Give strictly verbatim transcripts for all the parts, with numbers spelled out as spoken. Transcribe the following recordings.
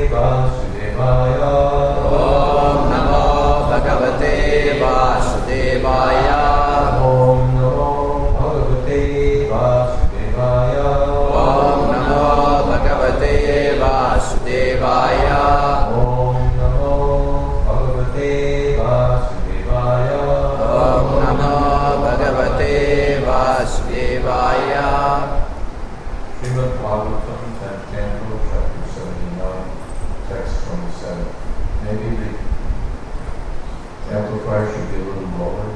Vasudevaya. Om Namo Bhagavate Vasudevaya. Om Namo Bhagavate Vasudevaya. Om Namo Bhagavate Vasudevaya. Om Namo Bhagavate Vasudevaya. Om Namo Bhagavate Vasudevaya. Srimad Bhagavatam, tenth Canto, chapter seventy-nine, text twenty-seven. Maybe the amplifier should be a little lower.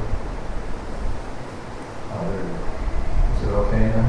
Oh, there we go. Is it okay now?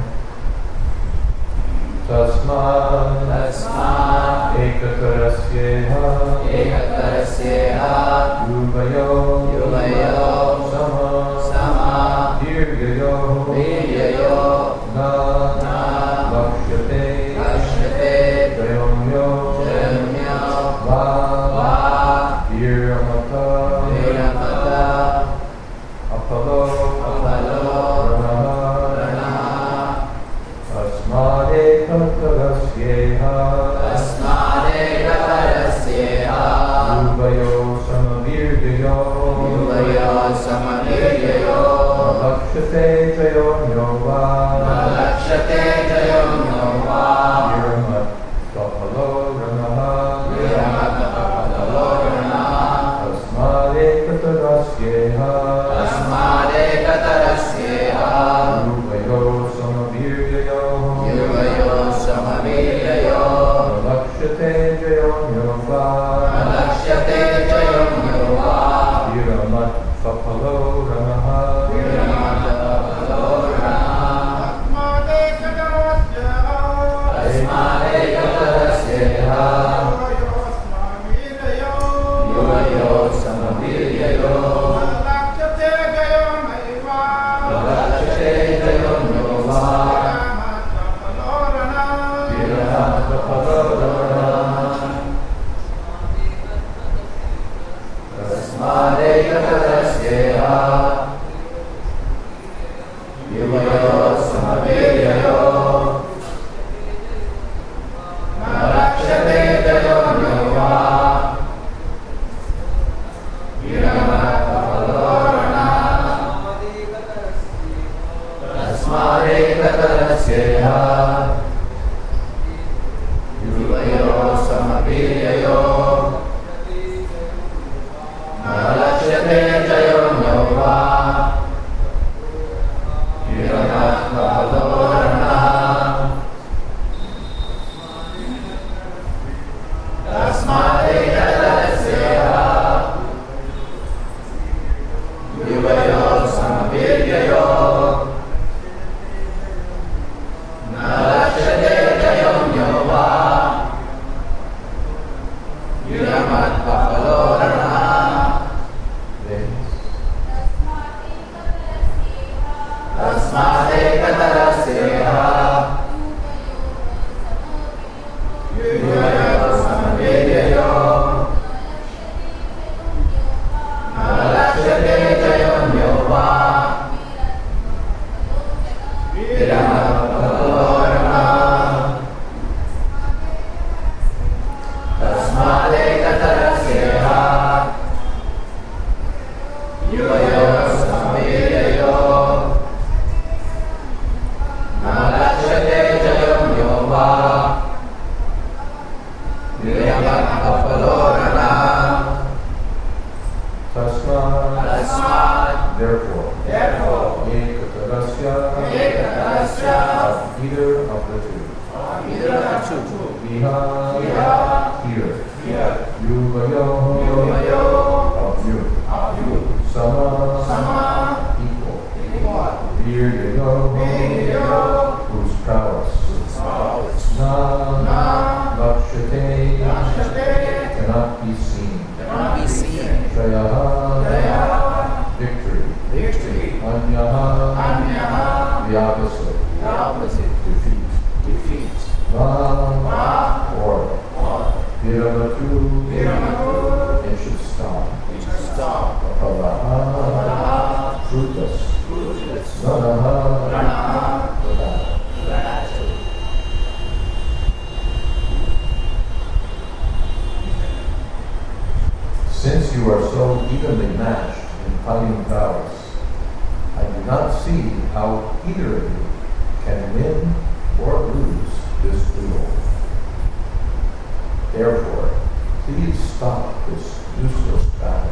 Tasmat Tasmat Ekatarasyeha Ekatarasyeha Yuvayo Yuvayo Sama Sama Dirgayo Viryayo Na Na Lakshyate Ashyate Jayamyo Jayamyo Va Va Viramata Viramata Apalo Apalo Ranaha Ranaha Tasmade Katarasyeha Tasmade Katarasyeha Yuvayo Samavirgayo Yuvayo Samaviryayo Lakshate Jayamyo Va Lakshate Jayamyo Va Viramat Kapalo Ranaha Viramata Apalo Ranaha Tasmade Katarasyeha Tasmade Katarasyeha Yuvayo Samavirgayo Yuvayo Samaviryayo Lakshate Jayamyo Va Lakshate Jayamyo Va Viramat Kapalo Ranaha Viramata Apalo Ranaha Tasmade Katarasyeha Yuvayo Samaviryayo Lakshate Jayamyo Va Viramata Apalo Ranaha Tasmade Katarasyeha Yuvayo Samaviryayo Lakshate Jayamyo Va Viramata Apalo Ranaha Tasmade Katarasyeha Yuvayo Samaviryayo Lakshate Jayamyo Va Viramata Apalo Ranaha Tasmade Katarasyeha Yuvayo Samaviryayo Lakshate Jayamyo Va Viramata Apalo Ranaha Tasmade Katarasyeha Yuvayo Samaviryayo Lakshate Jayamyo Va Viramata Apalo Ranaha Tasmade Katarasyeha Yuvayo Samaviryayo Lakshate Jayamyo Va Viramata Apalo Ranaha Tasmat Tasmat Therefore Therefore Ekatarasya Ekatarasya of either of the two Either of the two Iha Iha Here Here Yuvayo Yuvayo of you Of you Sama Sama Equal Equal Viryayo Viryayo whose prowess Prowess Na Na Lakshate Lakshate cannot be seen Cannot be seen Jayaha Jayaha Victory Victory Anyaha Anyaha the opposite The opposite defeat Defeat Va Va or Or Viramatu Viramatu it should stop We should stop Apalaha Apalaha fruitless Fruitless Ranaha Ranaha without. you are so evenly matched in fighting prowess, I do not see how either of you can win or lose this duel. Therefore, please stop this useless battle.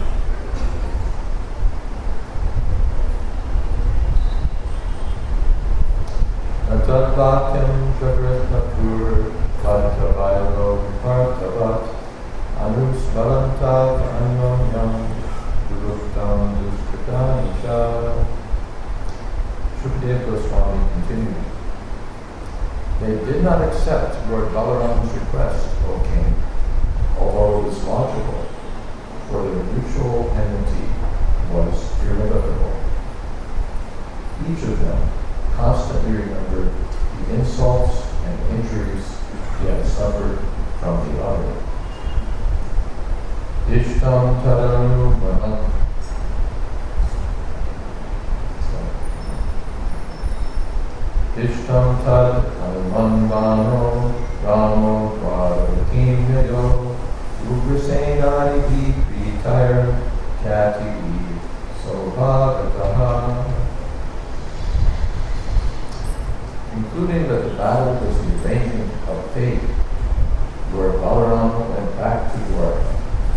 Natadvakyam jagratmatur vatavailo parthavat anusvarantav anyonyam duruktam duskatanisha. Shukadeva Goswami continued. They did not accept Lord Balaram's request, O king, although it was logical, for their mutual enmity was irrevocable. Each of them constantly remembered the insults and injuries he had suffered from the other. Ishtam tadanu manam Ishtam tad anumanvano ramo dvaravatim yayo ugrasenai vi retire kati sobhagataha. Concluding that the battle was the arrangement of fate, Lord Balaram went back to Dwarka.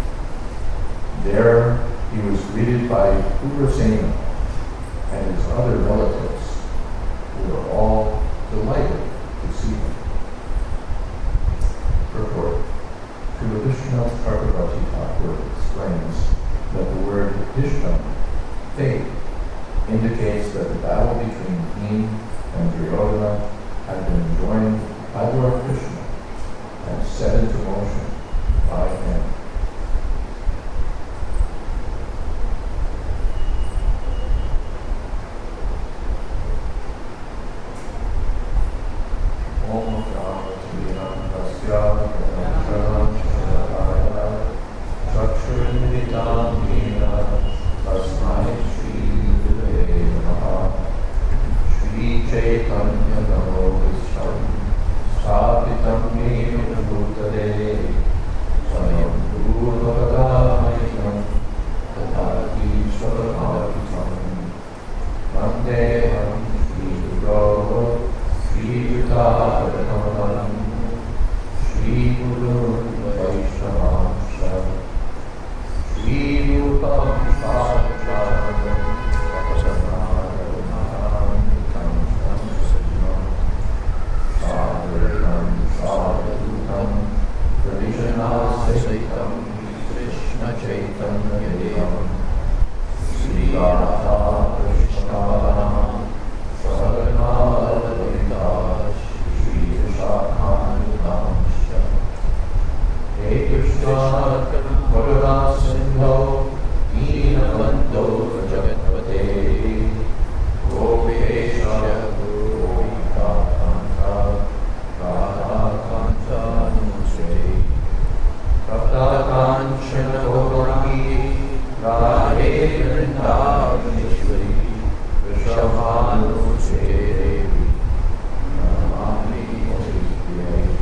There he was greeted by Ugrasena and his other relatives, who were all delighted to see him. Purport. Srila Vishwanath Chakravarti Thakur explains that the word Ishtam, fate, indicates that the battle between Bhima and Duryodhana had been joined by Lord Krishna and set into motion by him. Om Gyanam Tasya Gyanam Shalakaya Chakshurmilitam Yena Tasmai Shri Gurave Namaha. Shri Chaitanya Namo Sthapitam Yena Bhutale Swayam Bhutavadayam Tathaki Swapakitam Vandeham Shri Guru Shri Yutavadatam Shri Guru Vaishnavamsha Shri Rupam Sadhyatam Saitam Krishna Chaitanya Devam Sri Radha Krishna Sarana Lalita Shri Vishakhanutansha He Krishna Bhagavad Sindho Deenabandho Jagatpate Gopesha Gopika Kanta Radha Kanta Namaste Kanchana Gauraki Radhe Vrindavaneshwari Vrishabhanu Devi Namami Haripriya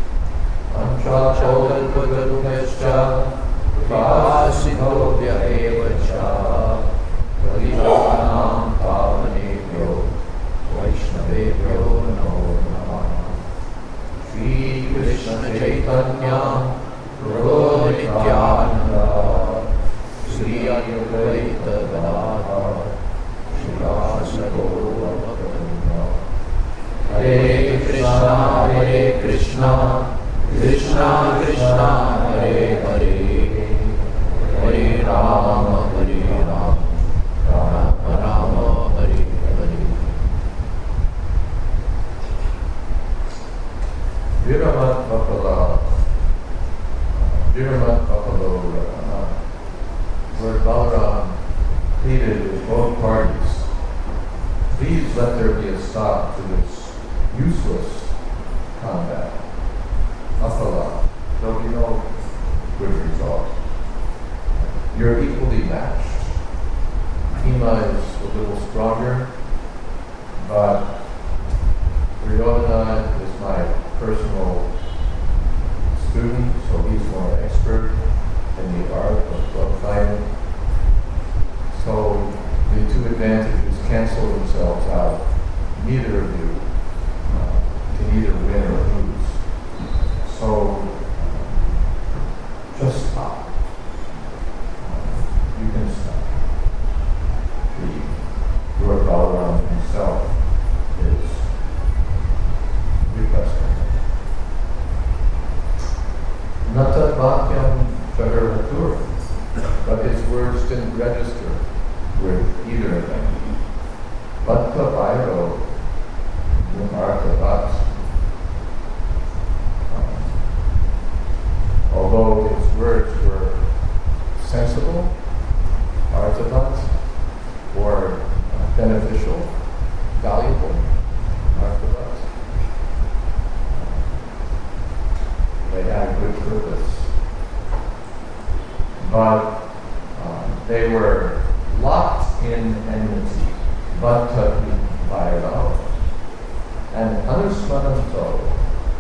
Panchachokalpatarubhascha Vipasindobhya evacha Parivanam Pavanebhyo Vaishnavebhyo Namo Namah. Shri Krishna Chaitanya Prabhu Nityananda Sri Advaita Gadadhar Srivasa Gaura Bhaktivinoda. Hare Krishna Hare Krishna Krishna Krishna Hare Hare Hare Rama Hare Rama Rama Rama Hare Hare. Viramat Bhakala Viramat Bhakala Lord Balaram pleaded with both parties, please let there be a stop to this useless combat. Apala, there'll be no good result. You're equally matched. Bhima is a little stronger, but Duryodhana is my personal student, so he's more expert. in the art of club fighting. So the two advantages cancel themselves out. Neither of you uh, can either win or lose. So just stop. You can stop. The Lord Balaram himself is requesting. Nata Bhakyam Jagarhatur, but his words didn't register with either of them. Bhatta Vairo Vimarta Bhat. Although his words were sensible, arthavat, or beneficial, valuable, arthavat, they had good purpose. But uh, they were locked in enmity, bhatta vairo, and anusmaranto,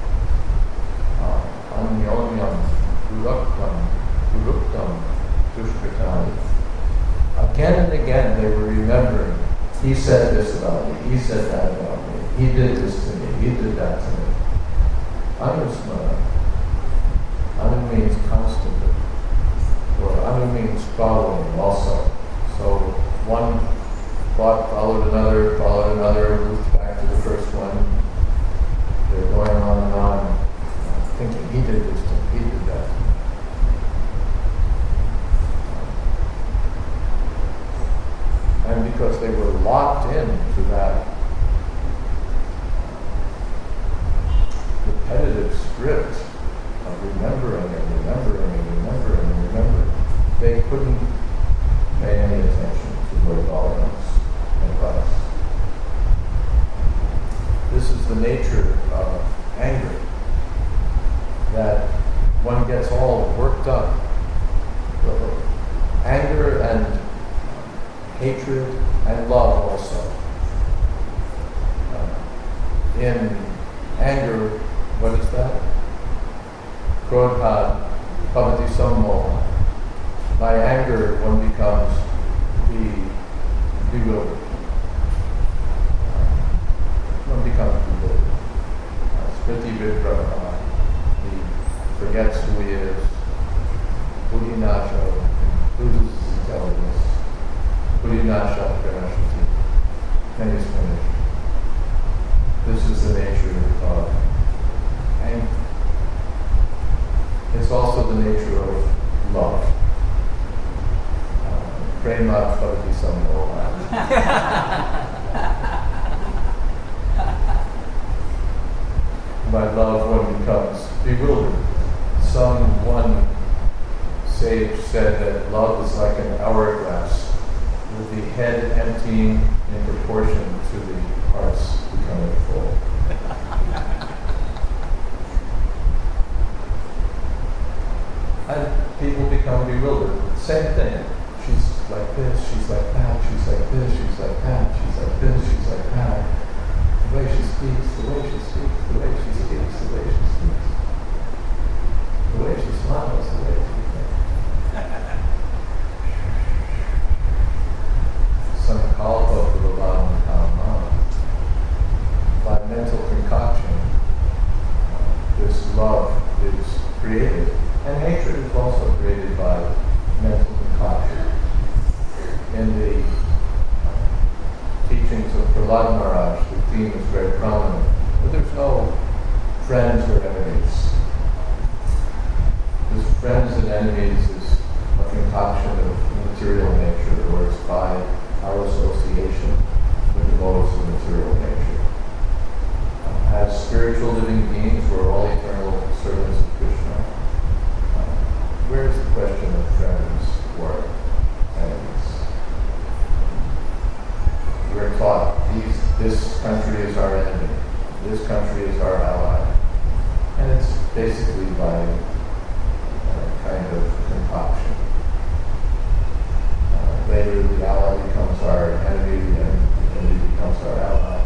anyonyam, Guruktam, Guruktam, Dushkritam. Again and again they were remembering, he said this about me, he said that about me, he did this to me, he did that to me. Anusmara. Anu means constantly, or anu means following also. So one thought followed another, followed another, moved back to the first one. They're going on and on, thinking he did this to me, he did that to me. And because they were locked into that repetitive script of remembering and remembering and remembering and remembering, they couldn't pay any attention to Lord Balaram's advice. This is the nature of anger, that one gets all worked up. Anger and hatred and love also. Uh, in anger, what is that? Krodha bhavati sammoha. By anger, one becomes be, bewildered. Uh, one becomes bewildered. Uh, Spriti vibrama. He forgets who he is. Buddhinasha, loses his intelligence. Buddhinasha Pranashati. And he's finished. This is the nature of anger. It's also the nature of love. Uh, Prema bhavati sammoha. By love one becomes bewildered. Someone sage said that love is like an hourglass, with the head emptying in proportion to the heart's becoming full. And people become bewildered. Same thing. She's like this, she's like that, she's like this, she's like that, she's like this, she's like that. The way she speaks, the way she speaks, the way she speaks, the way she speaks. The way she smiles, the way she Sankalpa Prabhavam Kama. By mental concoction, uh, this love is created, and hatred is also created by mental concoction. In the uh, teachings of Prahlad Maharaj, the theme is very prominent, but there's no friends or enemies. This friends and enemies is a concoction of material nature, or it's by our association with the modes of material nature. Uh, as spiritual living beings, we're all eternal servants of Krishna. Uh, where's the question of friends or enemies? We're taught these, this country is our enemy, this country is our ally. And it's basically by a kind of concoction. Later, the ally becomes our enemy, and the enemy becomes our ally.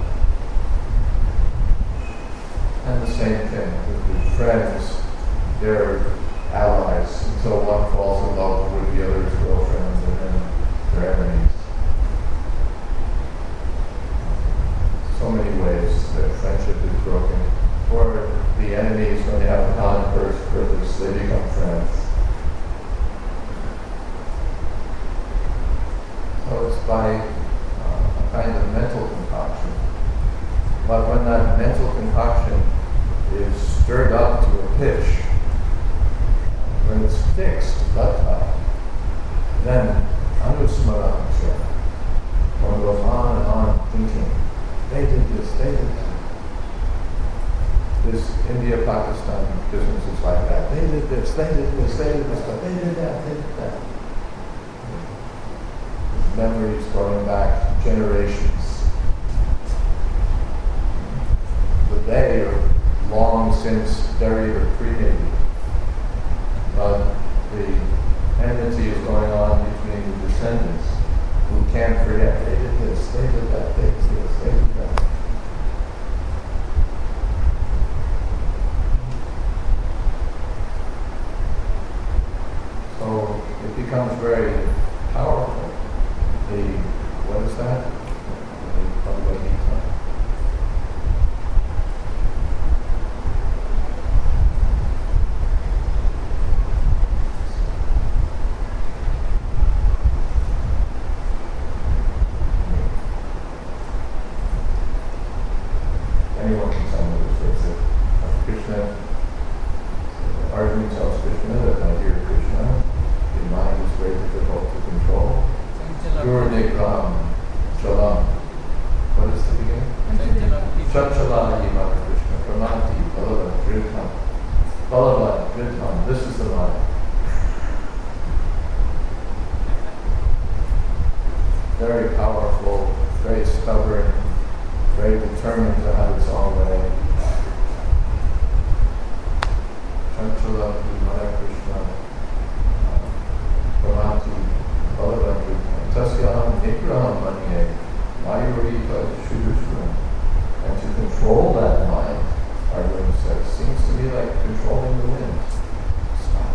And the same thing with the friends. They're allies until one falls in love with the other's girlfriend and then they're enemies. So many ways that friendship is broken. Or the enemies, when they have a common purpose, they become friends. So it's by uh, a kind of mental concoction. But when that mental concoction is stirred up to a pitch, when it's fixed, tattva, then anusmaransya, one goes on and on thinking, they did this, they did that. This India-Pakistan business is like that. They did this, they did this, they did this, but they did that, they did that. Memories going back generations. The they are long since buried or cremated. But the enmity is going on between the descendants who can't forget, they did this, they did that, they did this, they did that. So it becomes very powerful. The, what is that? The Bhagavad Gita. Anyone can tell me this, is it Krishna? Arjuna tells Krishna that my dear Krishna, your mind is very difficult to control. Your Nigram, Chalam. What is the beginning? Chachalam Yimara Krishna, Pramanti, Balavan, Dridham. Balavan, Dridham, this is the mind. Very powerful, very stubborn, very determined to have its own way. Chanchala Himaya Krishna Pramanti Balavan Dridham Tasyaham Nigraham Manye Mayurita Shudushram. And to control that mind, Arjuna says, seems to be like controlling the wind. Stop.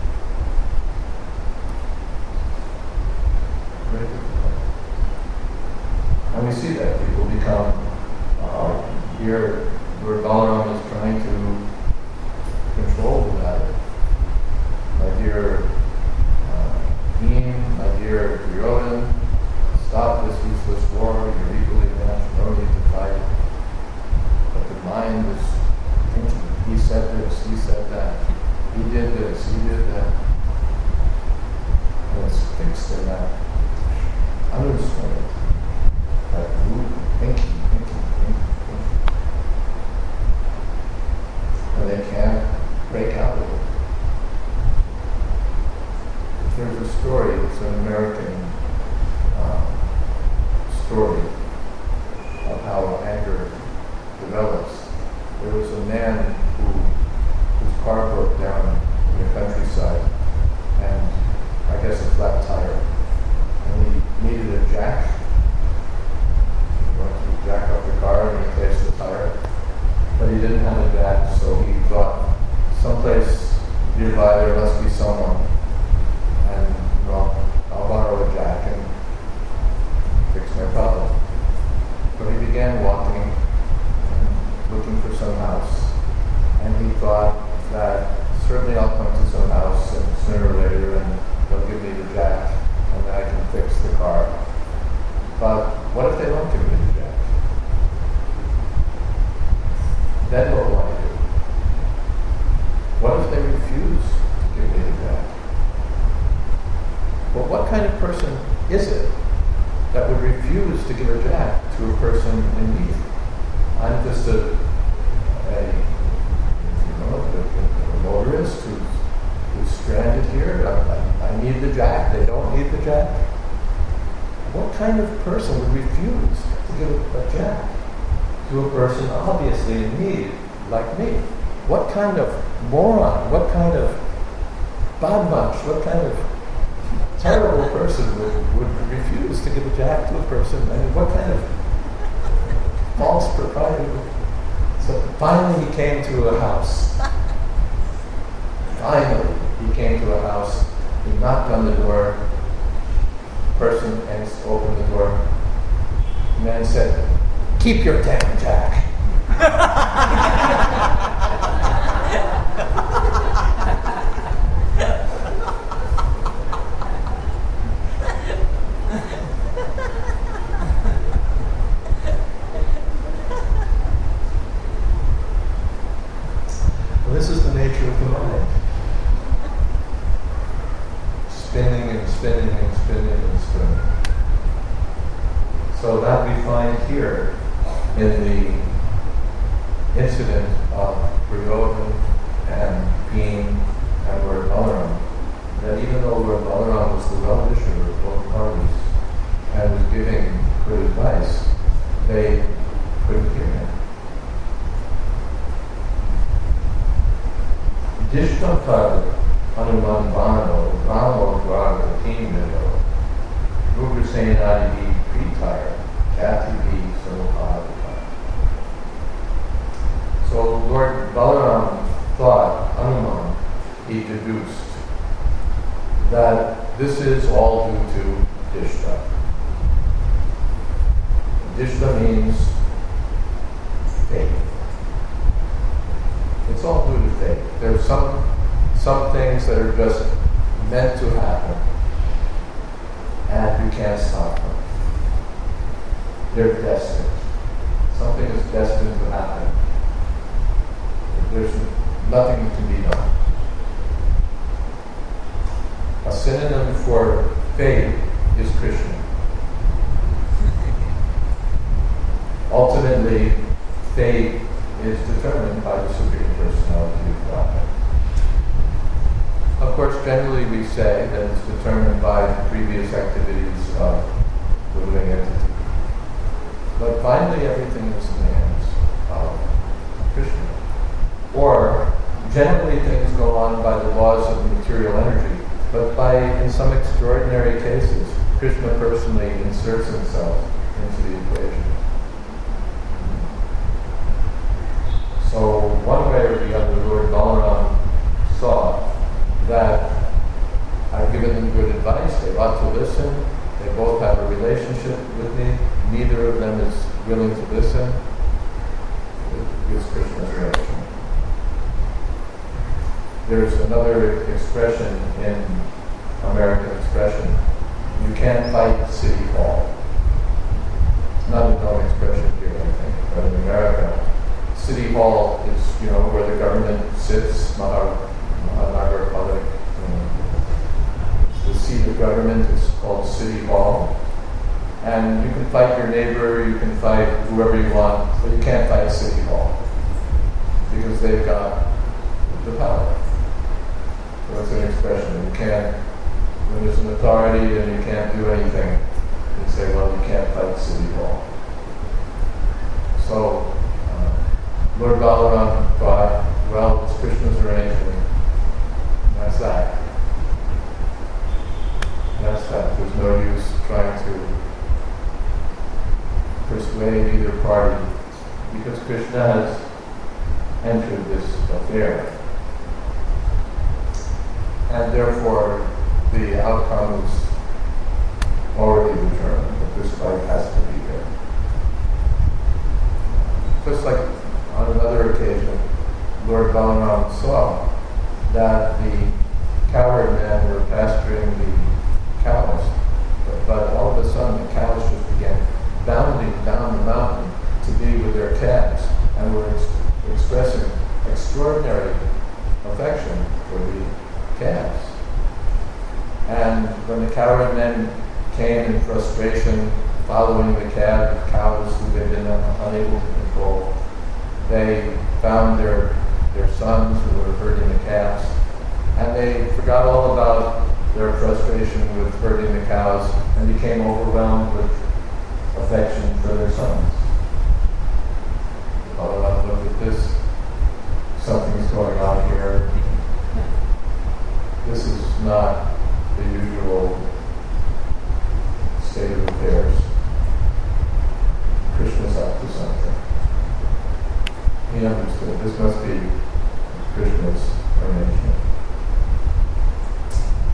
Very difficult. And we see that people become Uh, here, where Balaram is trying to control the matter. My dear uh, Bhim, my dear Duryodhan, stop this useless war. You're equally matched. No need to fight. But the mind is thinking. He said this. He said that. He did this. He did that. And it's fixed in that. Understand it. That mood, thinking, thinking. And they can't break out of it. There's a story, it's an American uh, story of how anger develops. There was a man who whose car broke down in the countryside, and I guess a flat tire, and he needed a jack. He wanted to jack up the car and replace the tire. But he didn't have a jack, so he thought someplace nearby there must be someone. And, well, I'll borrow a jack and fix my problem. But he began walking and looking for some house. And he thought that certainly I'll come to some house and sooner or later and they'll give me the jack and then I can fix the car. But what if they don't give me the jack? Then what will I do? What if they refuse to give me the jack? Well, what kind of person is it that would refuse to give a jack to a person in need? I'm just a, a you know, a, a motorist who's, who's stranded here. I, I, I need the jack. They don't need the jack. What kind of person would refuse to give a, a jack to a person obviously in need, like me? What kind of moron, what kind of badmanch, what kind of terrible person would, would refuse to give a jack to a person? I mean, what kind of false proprietor? So finally he came to a house. Finally. he came to a house, he knocked on the door, person and opened the door. The man said, "Keep your damn Jack." Well, this is the nature of the mind. Spinning and spinning and spinning and spinning. So that we find here in the incident of Duryodhana and Bhim and Lord Balaram, that even though Lord Balaram was the well-wisher of both parties and was giving good advice, they couldn't hear him. Dishtamkar Hanuman Vano, Ramo Dwarga Tinvido, Rugrasenadi Pritaya, Jati B Samupadika. So Lord Balaram thought, Hanuman, he deduced, that this is all due to Dishta. Dishta means faith. It's all due to faith. There's some some things that are just meant to happen, and you can't stop them. They're destined. Something is destined to happen. There's nothing to be done. A synonym for faith is Krishna. Ultimately, faith is determined by the Supreme Personality of Godhead. Of course, generally we say that it's determined by the previous activities of the living entity. But finally, everything is in the hands of Krishna. Or, generally things go on by the laws of the material energy, but by, in some extraordinary cases, Krishna personally inserts himself into the equation. So one way or the other, Lord Balaram saw that I've given them good advice, they ought to listen, they both have a relationship with me, neither of them is willing to listen. It's Krishna's direction. There's another expression in American expression, you can't fight City Hall. It's not a known expression here, I think, but in America, City Hall is, you know, where the government sits, Mahar, Mahanagar Public. The seat of government is called City Hall. And you can fight your neighbor, you can fight whoever you want, but you can't fight City Hall. Because they've got the power. So it's an expression. You can't, when there's an authority and you can't do anything, you say, well, you can't fight City Hall. So, Lord Balaram thought, well, it's Krishna's arrangement. That's that. That's that. There's no use trying to persuade either party because Krishna has entered this affair. And therefore, the outcome is already determined, that this fight has to be there. Just like on another occasion, Lord Balaram saw that the cowherd men were pasturing the cows, but, but all of a sudden the cows just began bounding down the mountain to be with their calves and were ex- expressing extraordinary affection for the calves. And when the cowherd men came in frustration following the calf, cows who they'd been unable to control, they found their their sons who were herding the calves, and they forgot all about their frustration with herding the cows and became overwhelmed with affection for their sons. Balaram looked at this, something's going on here. This is not the usual state of affairs. Krishna's up to something. He understood this must be Krishna's arrangement.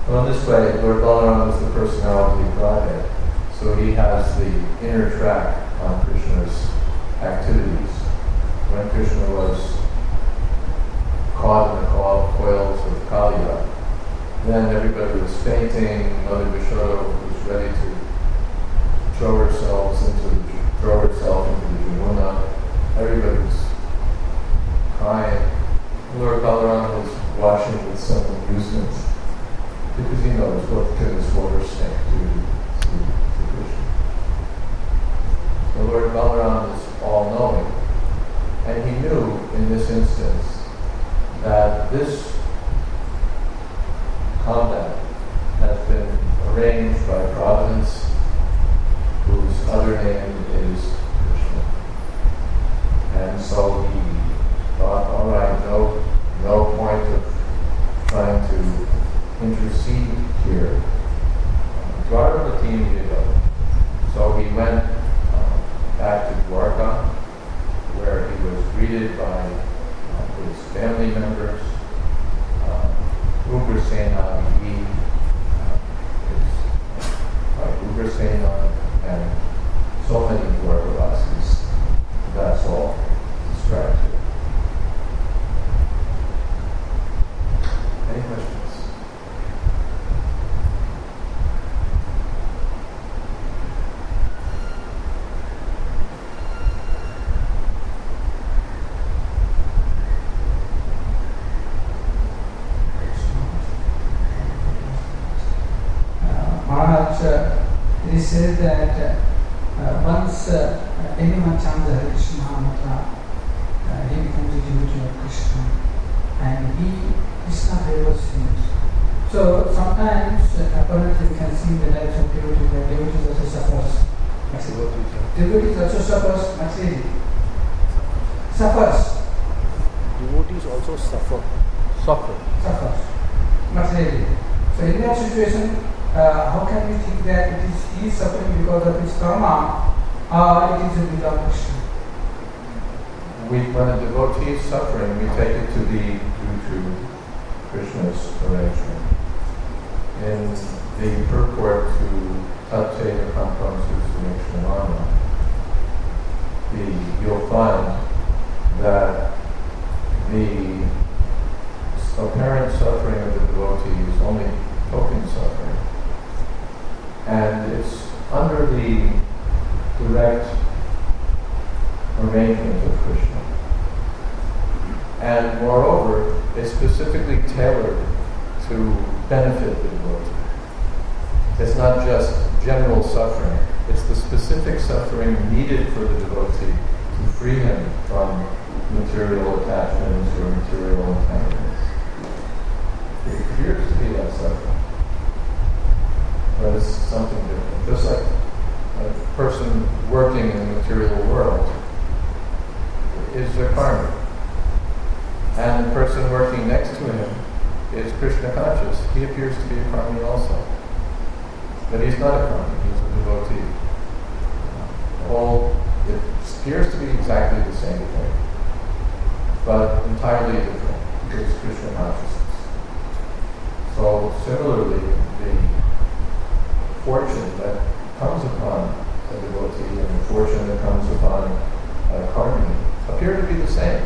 Well, in this way, Lord Balaram is the personality of Godhead. So he has the inner track on Krishna's activities. When Krishna was caught in the coils of Kali, then everybody was fainting. Mother Yashoda was ready to throw herself into the, throw herself into the Yamuna. Everybody was crying. Lord Balaram was washing with some amusement because he knows what can this water snake do to, to Krishna. The Lord Balaram is all-knowing, and he knew in this instance that this combat has been arranged by Providence, whose other name is Krishna. And so he thought, all right, no, no point of trying to intercede here. Dwarka team Yido. So he went uh, back to Dwarka, where he was greeted by uh, his family members, uh, Ugrasena, he, uh, his, uh, Ugrasena, and so many Dwarkavasis. That's all described here. Any questions? Maharaj, uh, he said that uh, once uh, anyone chants the Hare Krishna mantra, uh, he becomes a devotee of Krishna, and he Krishna favors him. So sometimes uh, apparently we can see the lives of devotees, that devotees also suffers. Devotees also suffers materially. Suffers. Devotees also suffer. Suffer. Suffers materially. So in that situation, uh, how can we think that it is he suffering because of his karma, or it is a without Krishna? We, when a devotee is suffering, we take it to be due to Krishna's arrangement. In the purport to Tattva Kampam Susunikshanama, the you'll find that the apparent suffering of the devotee is only token suffering. And it's under the direct arrangement of Krishna. And moreover, it's specifically tailored to benefit the devotee. It's not just general suffering, it's the specific suffering needed for the devotee to free him from material attachments or material entanglements. It appears to be that suffering, but it's something different. Just like a person working in the material world is a karmi, and the person working next to him is Krishna conscious. He appears to be a karmi also, but he's not a karmi, he's a devotee. All, it appears to be exactly the same thing, but entirely different, because Krishna consciousness. So similarly, the fortune that comes upon a devotee and the fortune that comes upon a karmi appear to be the same.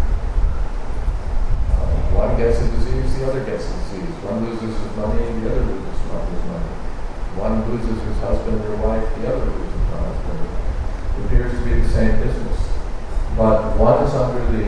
Uh, one gets a disease, the other gets a disease. One loses his money, the other loses his money. One loses his husband or wife, the other loses her husband. It appears to be the same business. But one is under the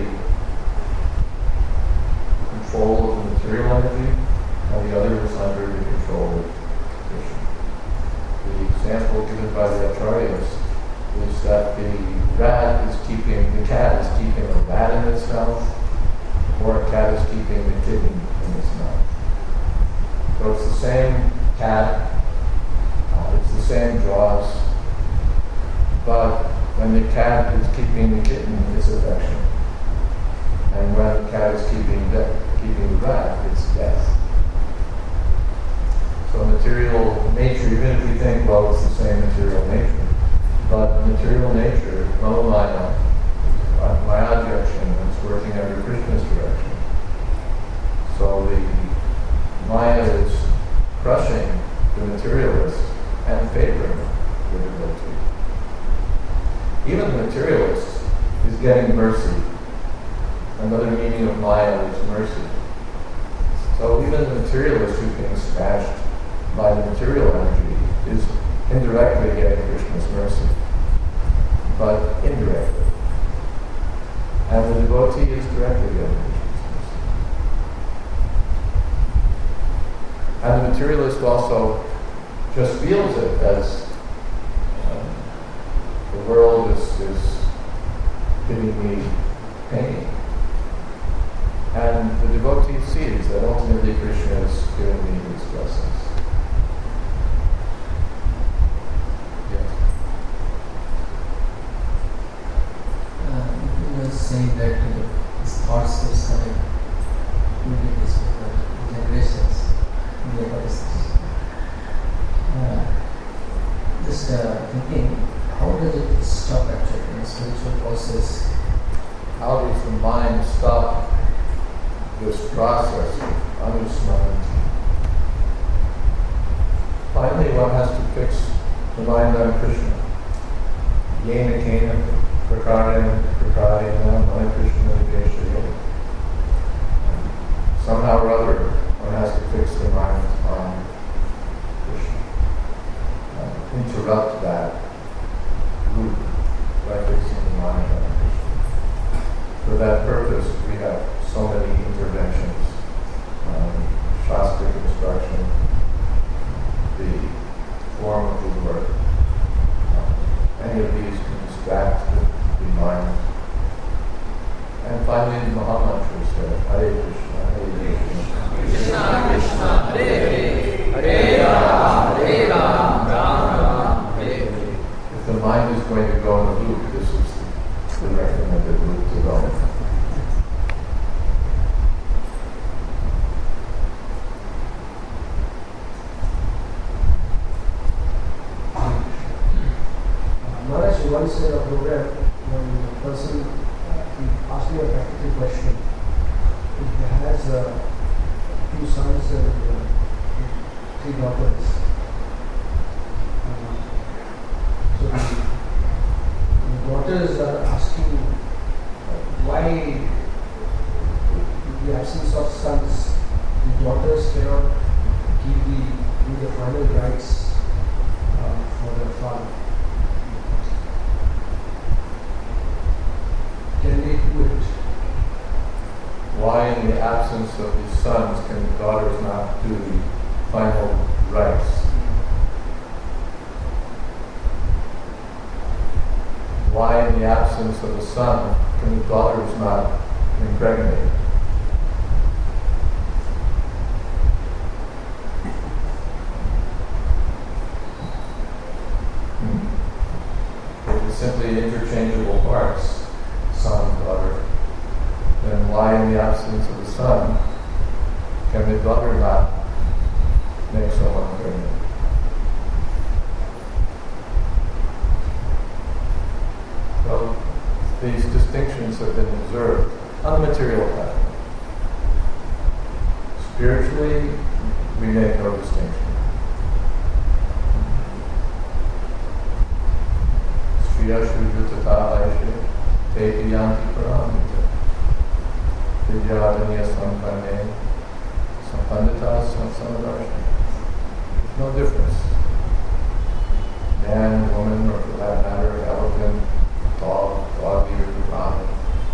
control of the material energy, and the other is under the control of Krishna. The example given by the Acharyas is that the rat is keeping, the cat is keeping a rat in its mouth, or a cat is keeping the kitten in its mouth. So it's the same cat, uh, it's the same jaws, but when the cat is keeping the kitten, it's affection. And when the cat is keeping, de- keeping the rat, it's death. So material nature, even if we think, well, it's the same material nature, but material nature, Mamamaya, my objection, is working under Krishna's direction. So the Maya is crushing the materialist and favoring the devotee. Even the materialist is getting mercy. Another meaning of Maya is mercy. So even the materialist who's being smashed by the material energy is indirectly getting Krishna's mercy, but indirectly. And the devotee is directly getting Krishna's mercy. And the materialist also just feels it as um, the world is, is giving me pain. And the devotee sees that ultimately Krishna is giving me his blessings. Yes. Uh, you were saying that uh, his thoughts were started moving this with the generations in the Parisians. Uh, just uh, thinking, how does it stop actually in a spiritual process? How does the mind stop this process of anusmriti? Finally, one has to fix the mind on Krishna. Yena kena prakarena prakarena maya Krishna vishaya. Somehow or other, one has to fix the mind on Krishna. Uh, interrupt that loop by fixing the mind on Krishna. For that purpose, we have so many interventions, um, Shastric instruction, the form of the Lord. Uh, any of these can distract the, the mind. And finally, the Mahamantra said, Hare Krishna, Hare Krishna, Krishna Krishna, Hare Hare, Hare Rama, Hare Rama, Rama Rama, Hare Hare. If the mind is going to go in a loop, this is the, the recommended loop to go in. Maharaj, once in a program, when a person uh, asked me a practical question, if he has uh, two sons and uh, three daughters, uh, so the, the daughters are asking uh, why, in the absence of sons, the daughters cannot give the, give the final rights uh, for their father. Can they do it? Why, in the absence of the sons, can the daughters not do the final rites? Why, in the absence of the son, can the daughters not impregnate? Hmm? If it's simply interchangeable parts, son, daughter, then why, in the absence of the son, can the daughter not make someone pregnant? Well, these distinctions have been observed on the material planet. Spiritually, we make no distinction. Shriya Shudra Tata Aisha Teti Yanti Paramita Vidyadanya Sampane Sampandita Samsamarashna. There's no difference. Man, woman, or for that matter, elephant, dog, dog eater, Brahmin.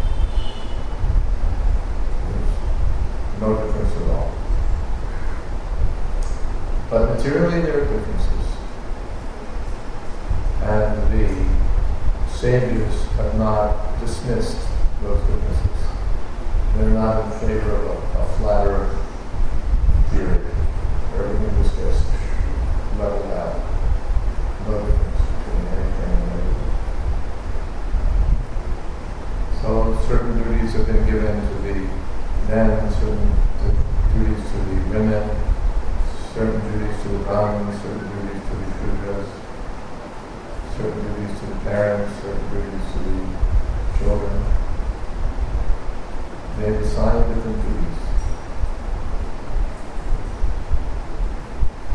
There's no difference at all. But materially there are differences. And the saviors have not dismissed those differences. They're not in favor of a, a flat earth theory where everything just gets leveled out. No difference between anything and everything. So certain duties have been given to the men, certain t- duties to the women, certain duties to the Brahmins, certain duties to the Shudras, certain duties to the parents, certain duties to the children. They've assigned different duties.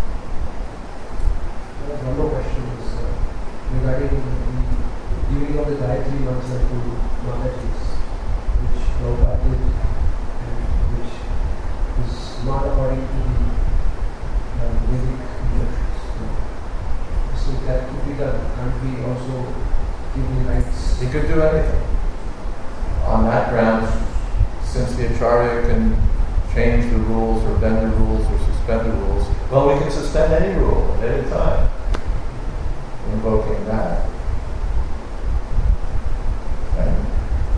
not according to the uh, Vedic instructions. So that could be done. Can't we also give the rights? He could do anything. On that grounds, since the Acharya can change the rules or bend the rules or suspend the rules, well, we can suspend any rule at any time, invoking that. And,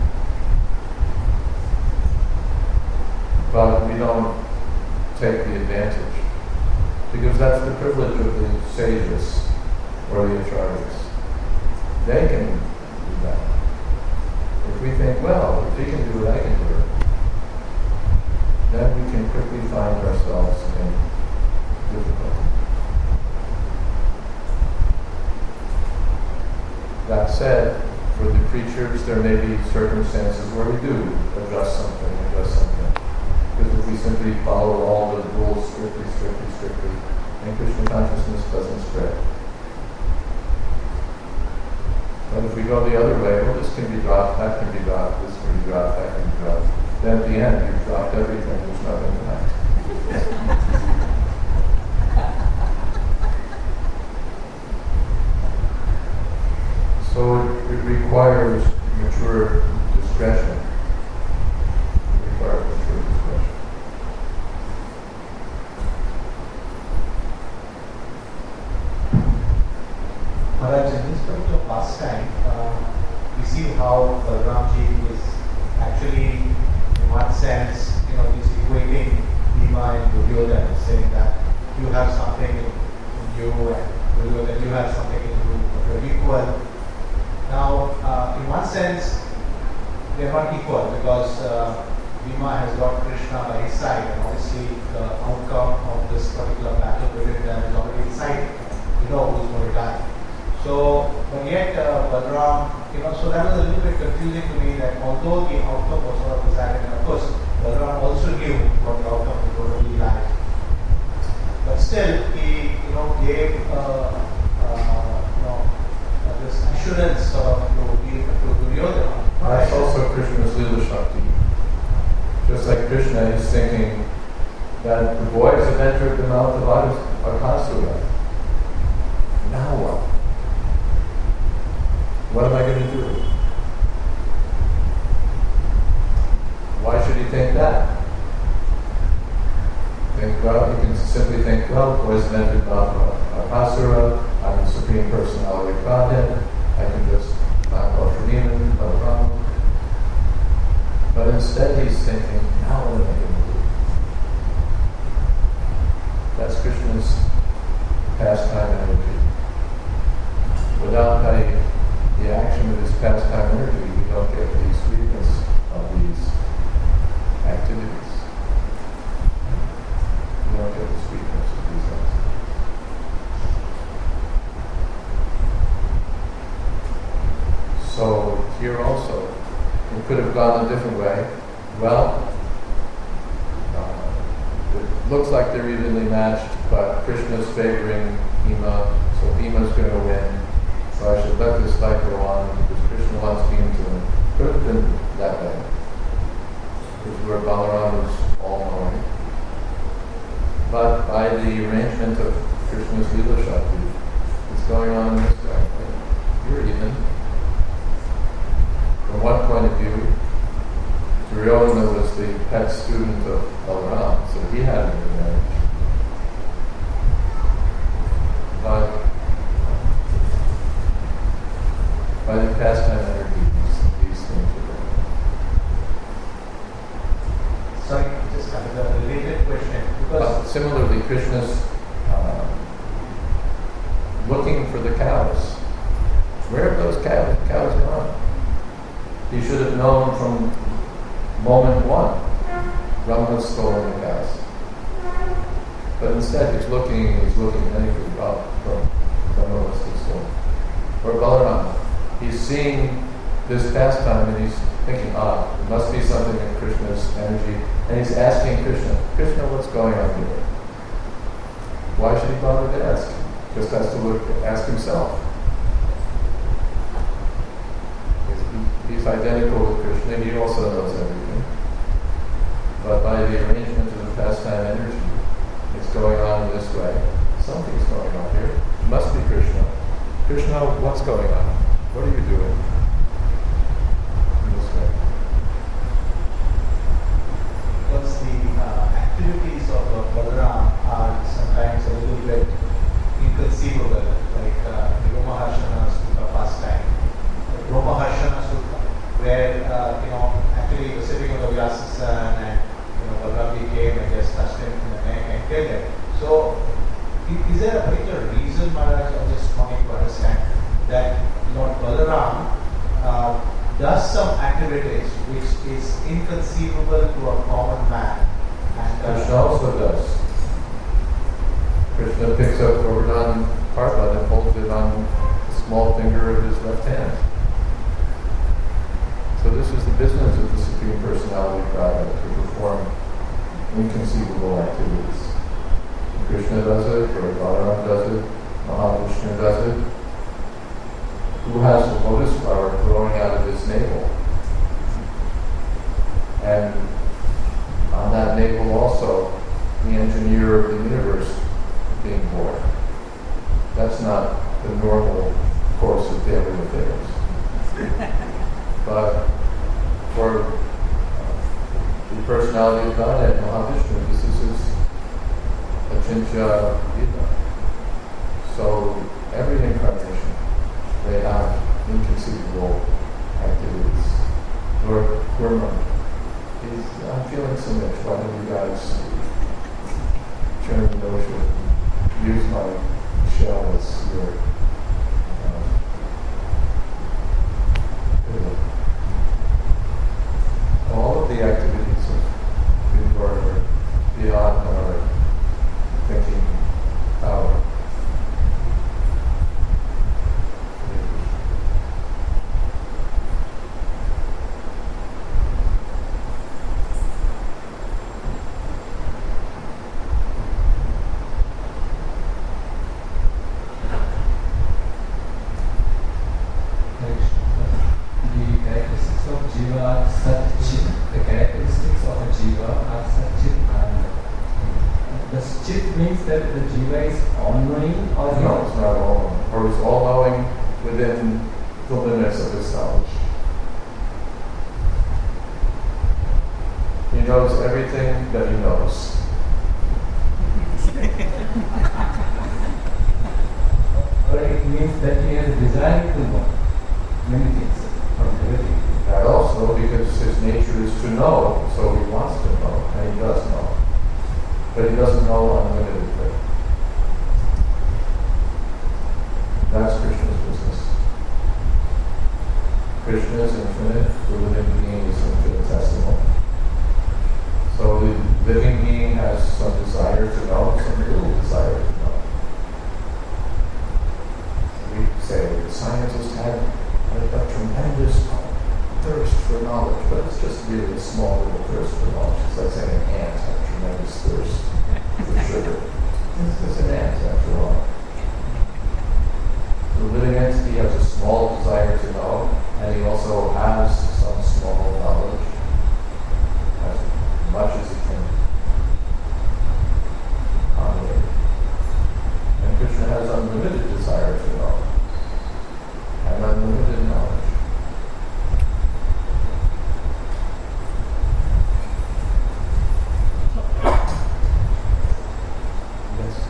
but we don't take the advantage, because that's the privilege of the sages or the acharyas. They can do that. If we think, well, if he can do it, I can do it, then we can quickly find ourselves in difficulty. That said, for the preachers, there may be circumstances where we do adjust something, adjust something. Because if we simply follow all the rules strictly, strictly, strictly, then Krishna consciousness doesn't spread. But if we go the other way, well, this can be dropped, that can be dropped, this can be dropped, that can be dropped. Then at the end, you've dropped everything, there's nothing left. So it, it requires mature discretion. It requires mature discretion. Maharaj, in this particular pastime, uh, we see how Balramji is actually, in one sense, you know, he's equating Bhima and Duryodhana, saying that you have something in you and Duryodhana, you have something in you, but you're equal. Now, uh, in one sense, they are not equal because uh, Bhima has got Krishna by his side, and obviously the outcome of this particular battle between them is already decided. You know who's going to die. So, but yet uh, Balram, you know, so that was a little bit confusing to me that although the outcome was sort of decided, and of course Balram also knew what the outcome was going to be like, but still he, you know, gave uh, uh, you know uh, this assurance sort of to to Duryodhana. That's also Krishna's Leela Shakti. Just like Krishna is thinking that the boys have entered the mouth of Akasura. Now what? What am I going to do? Why should he think that? Think, well, he can simply think, well, boys have entered the mouth of Akasura, I'm the Supreme Personality of Godhead, I can just knock off the demon, no problem. But instead he's thinking, now what am I going to do? That's Krishna's pastime energy. Without the, the action of his pastime energy, we don't get the sweetness of these activities. We don't get the sweetness of these activities. So here also, it could have gone a different way. Well, uh, it looks like they're evenly matched, but Krishna's favoring Bhima, so Bhima's going to win. So I should let this fight go on because Krishna wants Bhima to win. Could have been that way. Because where Balaram is all-knowing. But by the arrangement of Krishna's Leela Shakti, it's going on in this way. You're even. From one point of view, Duryodhana was the pet student of Balaram, so he had an advantage. But by the pastime energy, these, these things are going on. Sorry, just kind of a related question. Because But similarly, Krishna's uh, looking for the cows. Where have those cows, cows gone? He should have known from moment one, Rama's stolen the cows. But instead he's looking, he's looking, and then he goes, oh, from Rama was stolen. Or Balaram, he's seeing this pastime and he's thinking, ah, there must be something in Krishna's energy. And he's asking Krishna, Krishna, what's going on here? Why should he bother to ask? Just has to look, ask himself. He's identical with Krishna, he also knows everything. But by the arrangement of the pastime energy, this way. Something's going on here. It must be Krishna. Krishna, what's going on? What are you doing? In this way. Because the uh, activities of uh, Balaram are sometimes a little bit inconceivable, like uh, the Romaharshana Sutta pastime. The Romaharshana Sutta, where uh, you know actually he was sitting on the Vyasasan and you know Balaramji came and just touched him in the neck and killed him. So, i- is there a particular reason, Maharaj, I'm just wanting to understand that Lord Balaram uh, does some activities which is inconceivable to a common man. And uh, Krishna also does. Krishna picks up Govardhan Parvat and holds it on the small finger of his left hand. So this is the business of the Supreme Personality of Godhead, to perform inconceivable activities. Krishna does it, or Balaram does it, Mahavishnu does it. Who has a lotus flower growing out of his navel? And on that navel also, the engineer of the universe being born. That's not the normal course of daily affairs. But for uh, the personality of Godhead, Mahavishnu, this is his Achintya Vida. So every incarnation, they have inconceivable activities. Lord Gurma, he's, I'm feeling so much. Why don't you guys turn the notion, use my shell as your uh, all of the activities of the Lord are beyond our thinking power. The characteristics of Jiva are Sat Chit. The characteristics of a Jiva are Sat Chit Ananda. The Chit means that the Jiva is all-knowing or No, not? it's not all, or it's all knowing within the limits of his knowledge. He knows everything that he knows. Or it means that he has a desire to know many things from everything. That also because his nature is to know, so he wants to know, and he does know. But he doesn't know unlimitedly. That's Krishna's business. Krishna is infinite, the living being is infinitesimal. So the living being has some desire to know, some little desire to know. We say the scientist had a, a tremendous thirst for knowledge, but it's just really a small little thirst for knowledge. It's like saying an ant had a tremendous thirst for sugar. It's just an ant after all. The living entity has a small desire to know, and he also has some small knowledge, as much as he can accommodate. And Krishna has unlimited desire to know, and unlimited knowledge. Yes.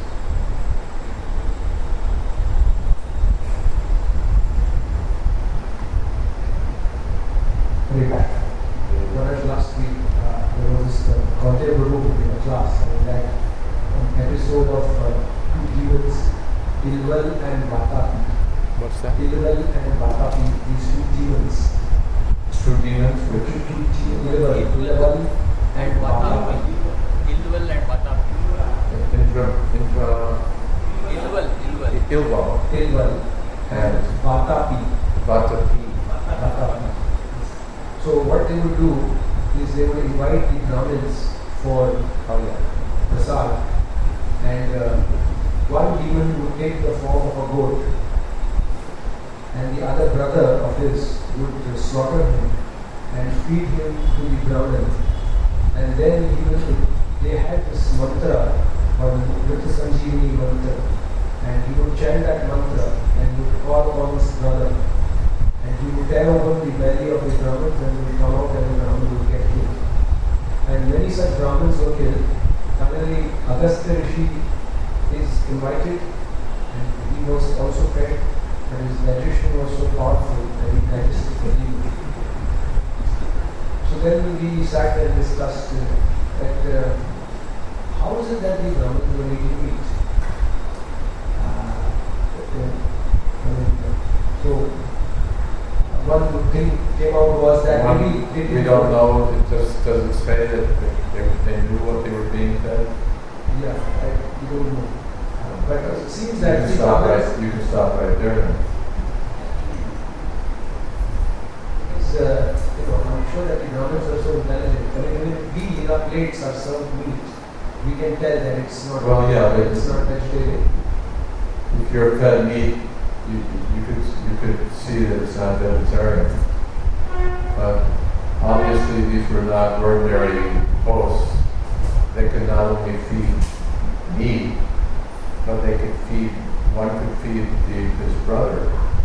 Whereas last week uh, there was this uh, Gautier Prabhu in a class, and that an episode of uh, two demons, Ilval and Vatapi. What's that? Ilval and Vatapi, these two demons. True demons, Two, which two, Ilval, Ilval and Vatapi. Ilval and Vatapi. intra, intra, Ilval, Ilval. Ilval Ilval and Vatapi. Vatapi. Vatapi. So what they would do is they would invite the Brahmins for prasad, and uh, one demon would take the form of a goat, and the other brother of his would uh, slaughter him and feed him to the Brahmin, and then he would, they had this mantra called Mrita Sanjeevani mantra, and he would chant that mantra and he would call upon his brother, and he would tear open the belly of the Brahmins and he would come out and the Brahmin would get killed. And many such Brahmins were killed. Finally, Agastya Rishi is invited and he was also fed, and his digestion was so powerful that he digested the meat. So then we sat and discussed uh, that uh, how is it that the Brahmins were eating meat? Uh, uh, I mean, uh, so one thing came out was that One- maybe they We didn't don't know, it just, does it say that they, they knew what they were being fed? Yeah, I, we don't know. But it seems You that can the stop Brahmins right, you can stop right there then. is, uh, you know, I'm sure that the Brahmins are so intelligent. I mean, when we in our plates are served meat, we can tell that it's not. Well, yeah, but- it's not vegetarian. If you're fed meat, you, you could, you could see that it's not vegetarian. But obviously these were not ordinary hosts. They could not only feed meat, but they could feed, one could feed the, his brother.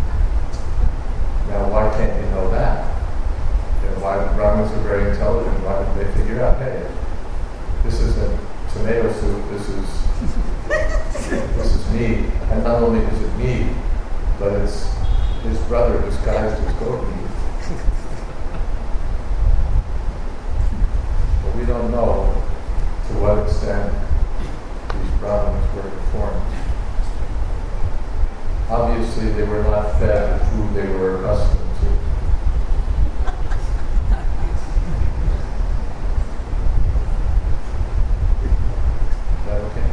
Now why can't you know that? You know, why the Brahmins are very intelligent, why did they figure out, hey, this isn't tomato soup, this is this is meat, and not only is it meat, but it's his brother disguised as goat meat. But we don't know to what extent these Brahmins were informed. Obviously, they were not fed the food they were accustomed to. Is that okay?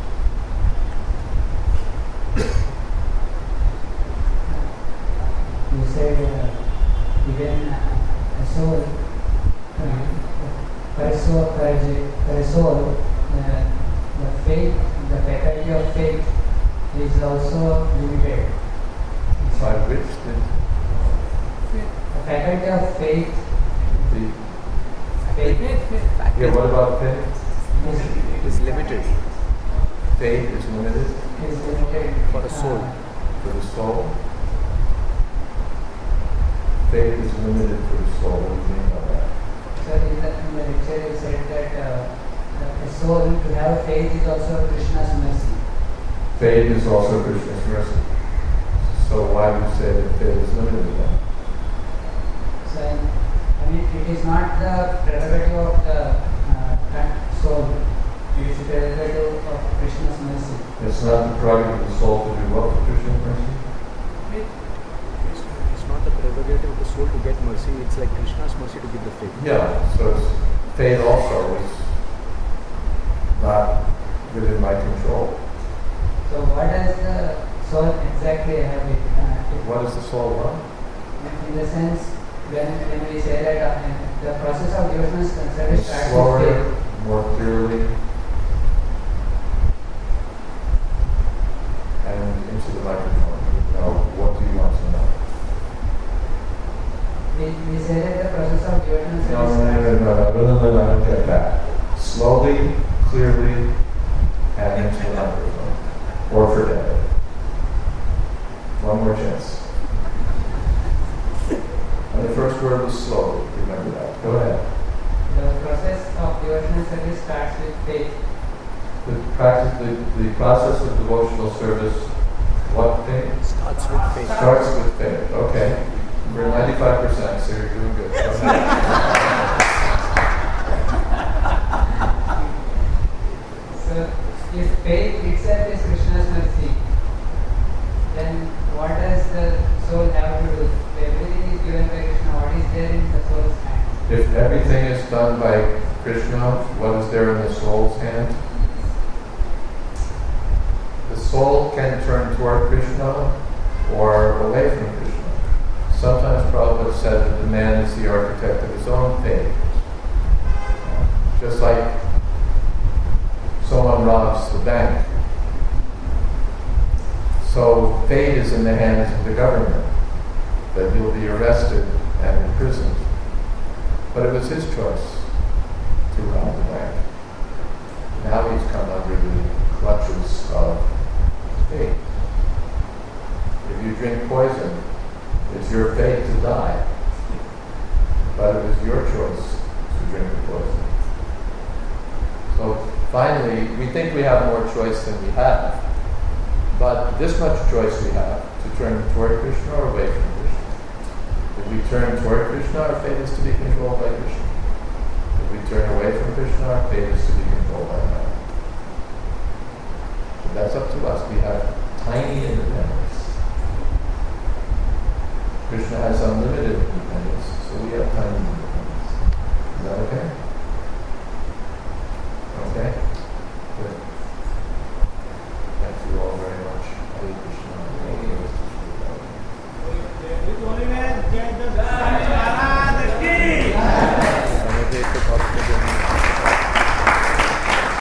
You said uh, even uh, a soul, uh, per soul, per, per soul, uh, the faith, the faculty of faith is also limited. By which did The faculty of faith, the faith yeah? What about faith? is, is limited Faith is limited is limited for a soul. uh, for the soul. Faith is limited for the soul. What do you mean by that? So in the, in the lecture you said that uh, the soul to have faith is also Krishna's mercy. Faith is also Krishna's mercy. So why do you say that faith is limited then? So I mean it is not the prerogative of the uh, soul. It is the prerogative of Krishna's mercy. It's not the prerogative of the soul to do what for Krishna's mercy? It's, it's not the prerogative of the soul to get mercy, it's like Krishna's mercy to give the faith. Yeah, so it's, faith also is not within my control. So what does the soul exactly have it? Uh, it- What does the soul want? in the sense when, when we say that uh, the process of devotional service starts with Slower, faith. more clearly, and into the microphone. Now, what do you want to know? We, we say that the process of devotional service No, no, starts no, no, no, no, no, no, I don't get that. Slowly, clearly, and into the microphone. Or forget it. One more chance. And the first word was slowly, remember that. Go ahead. The process of devotional service starts with faith. The practice, the, the process of devotional service, what thing? Starts with faith. Starts with faith. Okay. We're ninety-five percent, so you're doing good. Go ahead. So if faith itself is Krishna's mercy, then what does the soul have to do? If everything is given by Krishna, what is there in the soul's hand? If everything is done by Krishna, what is there in the soul's hand? The soul can turn toward Krishna or away from Krishna. Sometimes Prabhupada said that the man is the architect of his own fate. Just like someone robs the bank. So fate is in the hands of the government, that you'll be arrested and imprisoned. But it was his choice to rob the bank. now he's come under the clutches of fate. If you drink poison, it's your fate to die. But it was your choice to drink the poison. So finally, we think we have more choice than we have. But this much choice we have, to turn toward Krishna or away from Krishna. If we turn toward Krishna, our fate is to be controlled by Krishna. If we turn away from Krishna, our fate is to be controlled by Maya. So that's up to us. We have tiny independence. Krishna has unlimited independence, so we have tiny independence. Is that okay?